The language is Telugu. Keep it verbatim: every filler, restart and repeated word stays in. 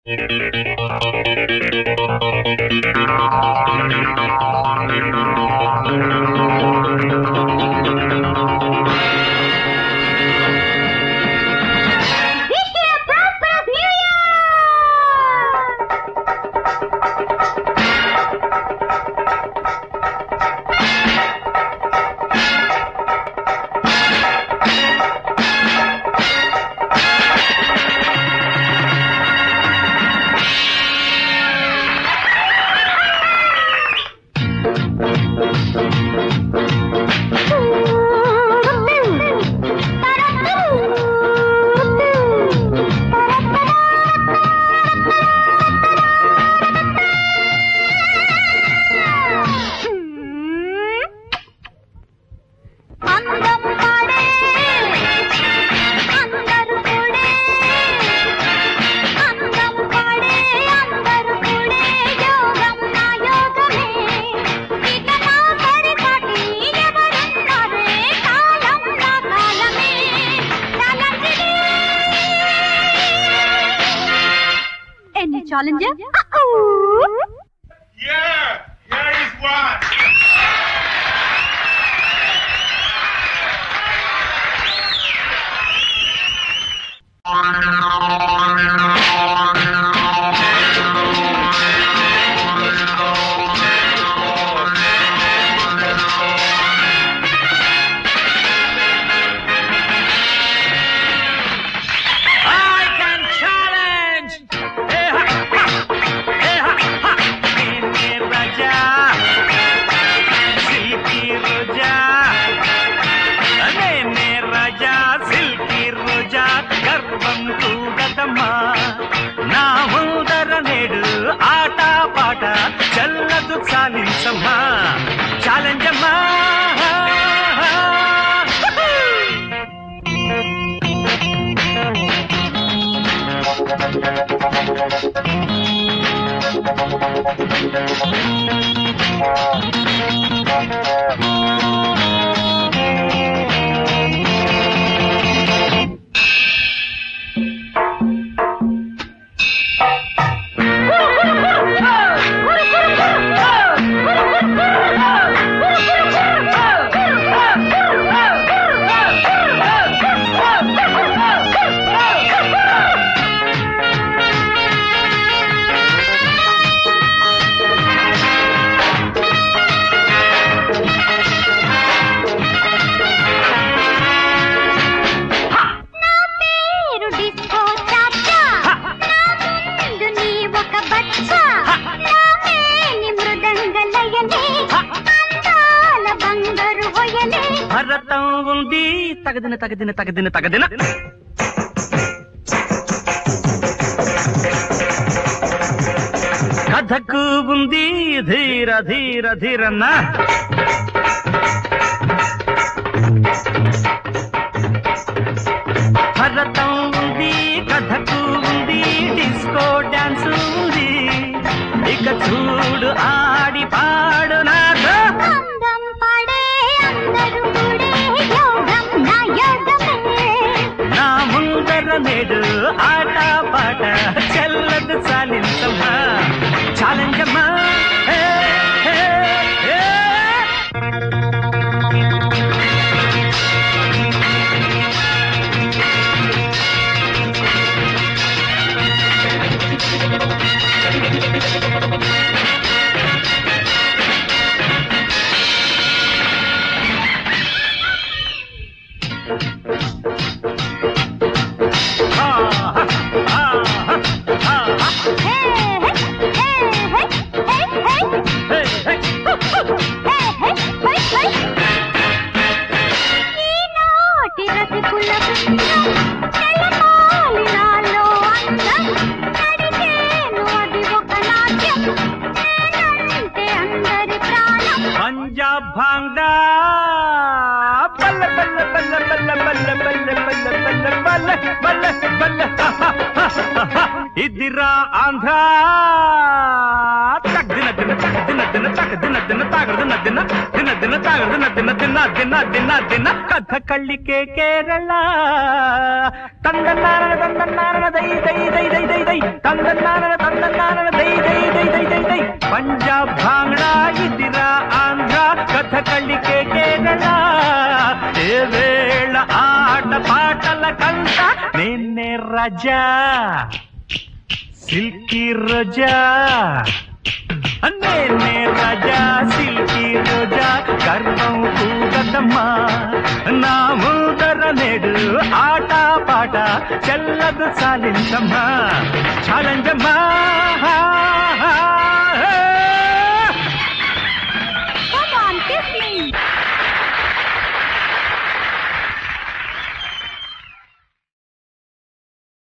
Challenger? Yeah, here is one. చల్లదు చాలించమ్మా ఛాలెంజ్ అమ్మా భరతం ఉంది తగదిన తగదిన తగదిన తగదిన కథకు ఉంది ధీర ధీర ధీరన్న భరతం ఉంది కథకు ఉంది డిస్కో డాన్స్ ఉంది ఇక చూడు ఆడి పాడు నాతో నా ముందర నేడు ఆట పాట చెల్లదు చాలించమ్మా ఛాలెంజ్ అమ్మా పంజాబ్ భాంగ్డా బల్ల బల్ల బల్ల బల్ల బల్ల బల్ల బల్ల బల్ల బల్ల బల్ల ఇదిరా ఆంధ్ర తక్ దిన దిన తక్ దిన దిన తక్ దిన దిన తాగదు దిన దిన దిన తాగదు దిన దిన దిన దిన దిన కథ కళ్ళికే కేరళ తందన్నారన తందన్నారన దై దై దై దై దై దై తందన్నార వేళ ఆట పాటల కంట నేనే రాజా సిల్కీ రోజా నేనే రాజా సిల్కీ రోజా గర్వం కూడదమ్మా నా ముందర నేడు ఆట పాట చెల్లదు చాలించమ్మా ఛాలెంజమ్మా